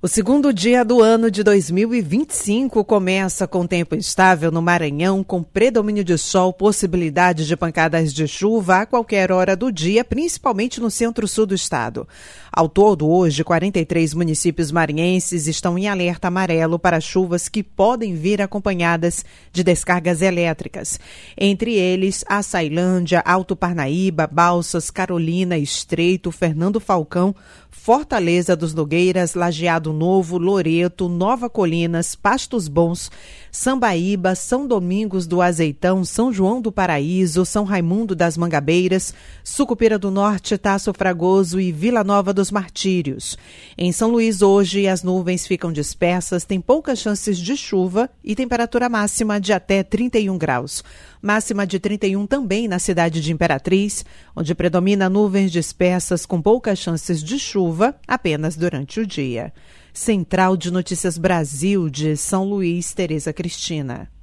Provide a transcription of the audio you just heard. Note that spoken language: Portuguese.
O segundo dia do ano de 2025 começa com tempo instável no Maranhão, com predomínio de sol, possibilidade de pancadas de chuva a qualquer hora do dia, principalmente no centro-sul do estado. Ao todo, hoje, 43 municípios maranhenses estão em alerta amarelo para chuvas que podem vir acompanhadas de descargas elétricas. Entre eles, Açailândia, Alto Parnaíba, Balsas, Carolina, Estreito, Fernando Falcão, Fortaleza dos Nogueiras, Lajeado Novo, Loreto, Nova Colinas, Pastos Bons, Sambaíba, São Domingos do Azeitão, São João do Paraíso, São Raimundo das Mangabeiras, Sucupira do Norte, Taço Fragoso e Vila Nova dos Martírios. Em São Luís, hoje, as nuvens ficam dispersas, tem poucas chances de chuva e temperatura máxima de até 31 graus. Máxima de 31 também na cidade de Imperatriz, onde predomina nuvens dispersas com poucas chances de chuva apenas durante o dia. Central de Notícias Brasil de São Luís, Tereza Cristina.